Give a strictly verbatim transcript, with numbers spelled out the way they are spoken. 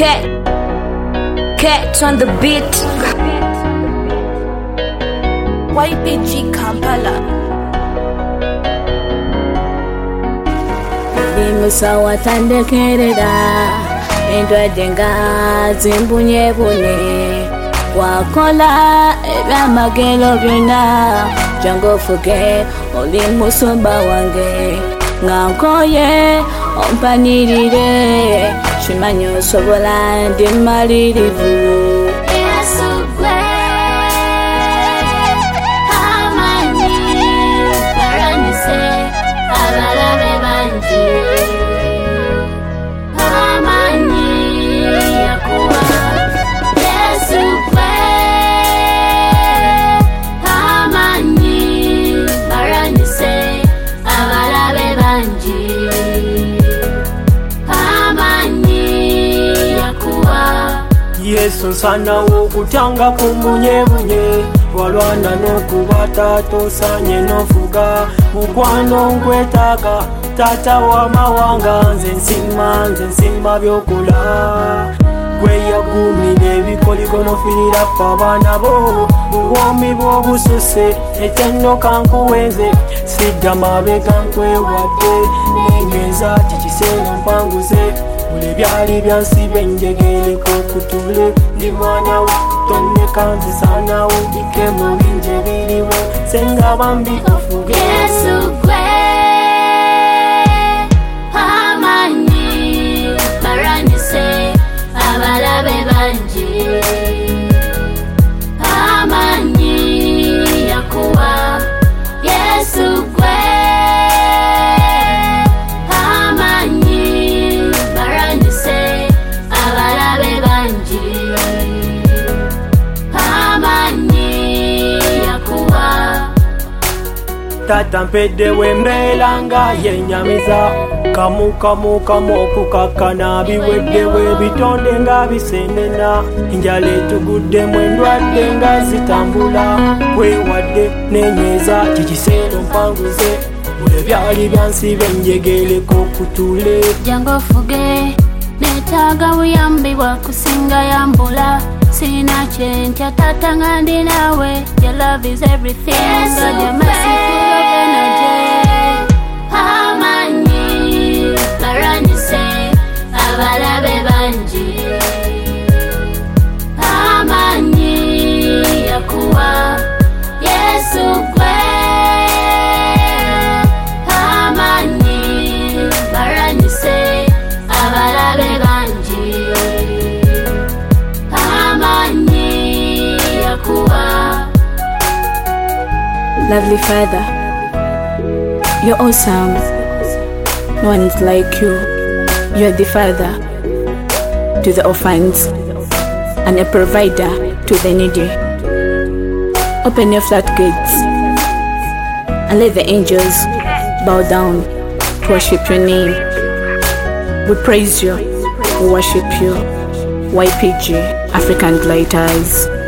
Cat, cat on the beat. Y P G Kampala. Limusawa tandekerera endwadde nga zimbunyeebunye wakola ebyamagero byonna jangu ofuge oli musumba wange nga nkoye ompanirire kimanyi osobola ndi malirivu Yesu nsana wokutanga kumbunyeebunye walwana n'okuba taata osanye n'ofuga mukwano nkwetaaga taata w'amawanga nze nsima nze nsima byokola gweyagumira ebikoligo firira ffe abaana bo buwomi bw'obususe eky'ennoka nkuwenze sidda mabega nkwewadde nenyweza kikiseera mpanguze buli byali byansiba enjegereko kutule ndi mwana wo tonneka nzisaanawo mbike mu bingi ebiriwo senga bambi ofuge Yesu gwe amanyi baranyise abalabe bangi amanyi yakuwa Yesu gwe tata mpedde wembeera nga yenyamiza kamu kamu kamu okukakana biweddewo ebitonde nga bisenena enjala etuguddemu endwadde nga zitambula wewadde nenyweza kikiseera mpanguze buli byali byansiba enjegereko kutule jangu ofuge netaaga buyambi bwakusinga yambula sina kyentya tata nga ndi naawe your love is everything God merciful amanyi baranyise abalabe bangi amanyi yakuwa Yesu gwe amanyi baranyise abalabe bangi amanyi yakuwa. Lovely Father, you're awesome. No one is like you. You're the father to the orphans and a provider to the needy. Open your floodgates and let the angels bow down to worship your name. We praise you, we worship you. Y P G African Gliders.